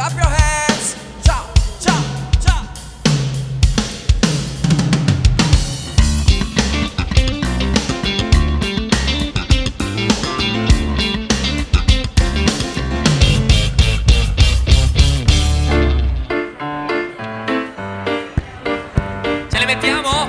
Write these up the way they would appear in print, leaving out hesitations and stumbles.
clap your hands. Ciao, ciao, ciao. Ce le mettiamo?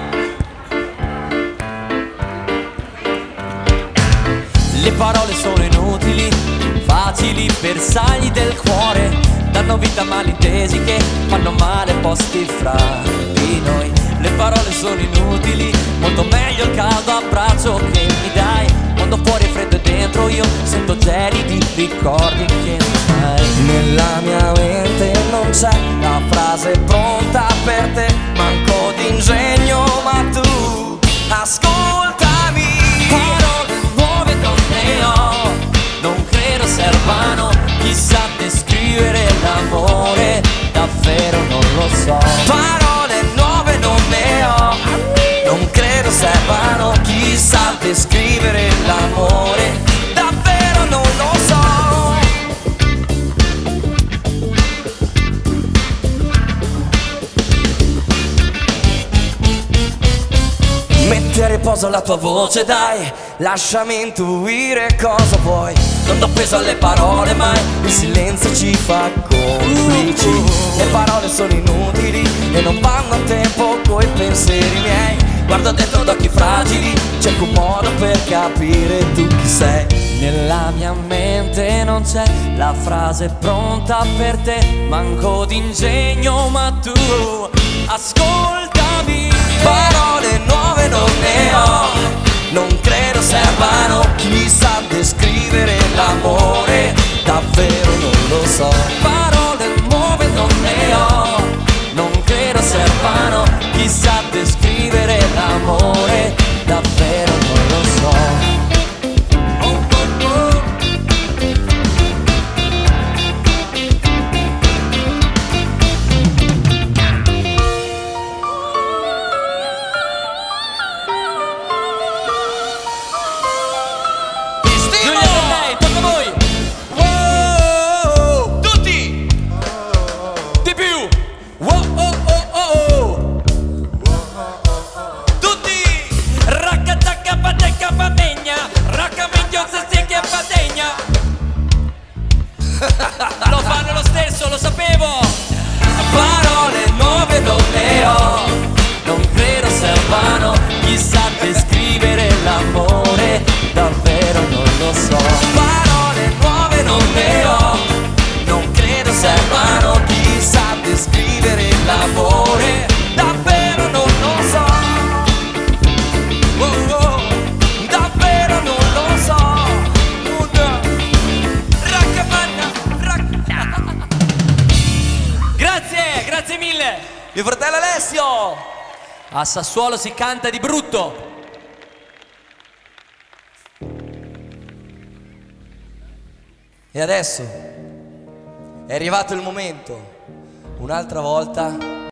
Le parole sono inutili, facili bersagli del cuore, danno vita a malintesi che fanno male posti fra di noi. Le parole sono inutili, molto meglio il caldo abbraccio che mi dai. Quando fuori è freddo e dentro io sento gelidi ricordi che mi fai. Nella mia mente non c'è la frase pronta per te, manco d'ingegno ma tu ascoltami. Parole nuove non ne ho, non credo servano, chissà descrivere l'amore, davvero non lo so. Parole nuove non ne ho, non credo servano, chissà descrivere l'amore, davvero non lo so. Metti a riposo la tua voce, dai, lasciami intuire cosa vuoi. Non do peso alle parole mai, il silenzio ci fa complici. Le parole sono inutili e non vanno a tempo coi pensieri miei. Guardo dentro ad occhi fragili, cerco un modo per capire tu chi sei. Nella mia mente non c'è la frase pronta per te, manco d'ingegno ma tu ascoltami. Parole nuove non ne ho, non credo servano, chissà descrivere l'amore, davvero non lo so. Parole nuove non ne ho, non credo servano, chissà descrivere l'amore, davvero non lo so. Lo fanno lo stesso, lo sapevo. Parole nuove non ne ho, non credo servano, chissà descrivere l'amore, davvero non lo so. Parole nuove non ne ho, non credo servano, chissà descrivere l'amore, davvero non lo so. Oh, oh, davvero non lo so. Grazie mille. Mio fratello Alessio. A Sassuolo si canta di brutto. E adesso è arrivato il momento, un'altra volta,